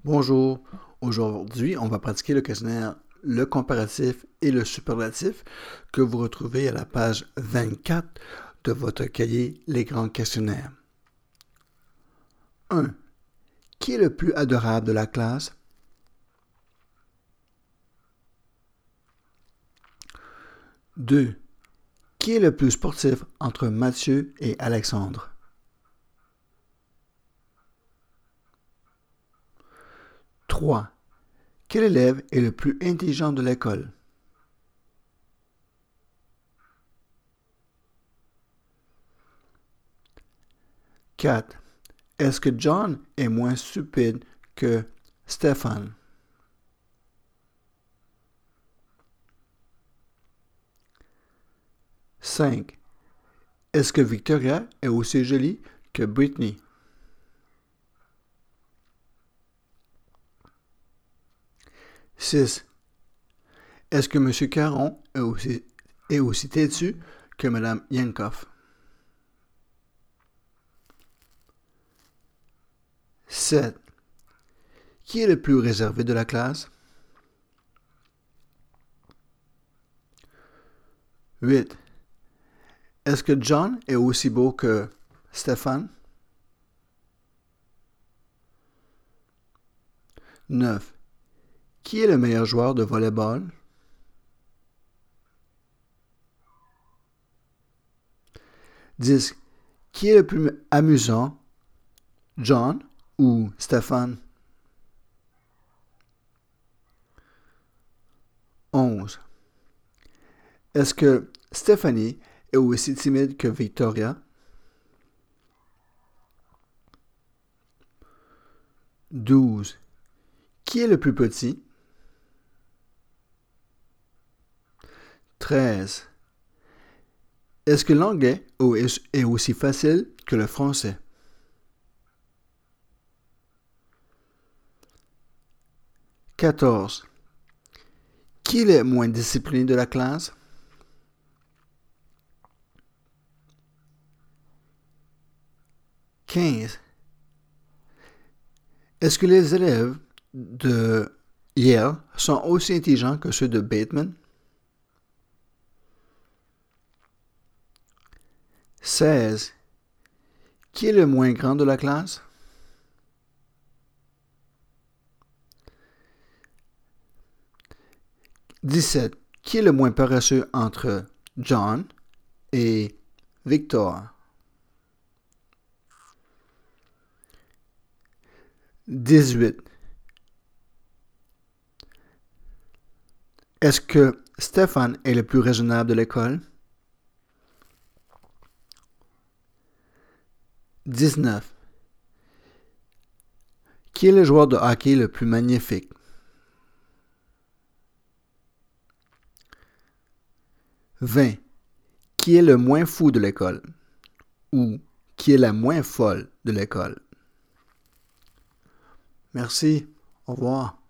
Bonjour, aujourd'hui on va pratiquer le questionnaire le comparatif et le superlatif que vous retrouvez à la page 24 de votre cahier Les grands questionnaires. 1. Qui est le plus adorable de la classe? 2. Qui est le plus sportif entre Mathieu et Alexandre? 3. Quel élève est le plus intelligent de l'école? 4. Est-ce que John est moins stupide que Stéphane? 5. Est-ce que Victoria est aussi jolie que Britney? 6. Est-ce que M. Caron est aussi têtu que Mme Yankoff? 7. Qui est le plus réservé de la classe? 8. Est-ce que John est aussi beau que Stéphane? 9. Qui est le meilleur joueur de volleyball? 10. Qui est le plus amusant, John ou Stéphane? 11. Est-ce que Stéphanie est aussi timide que Victoria? 12. Qui est le plus petit? 13. Est-ce que l'anglais est aussi facile que le français? 14. Qui est le moins discipliné de la classe? 15. Est-ce que les élèves de Yale sont aussi intelligents que ceux de Bateman? 16. Qui est le moins grand de la classe? 17. Qui est le moins paresseux entre John et Victor? 18. Est-ce que Stéphane est le plus raisonnable de l'école? 19. Qui est le joueur de hockey le plus magnifique? 20. Qui est le moins fou de l'école? Ou qui est la moins folle de l'école? Merci. Au revoir.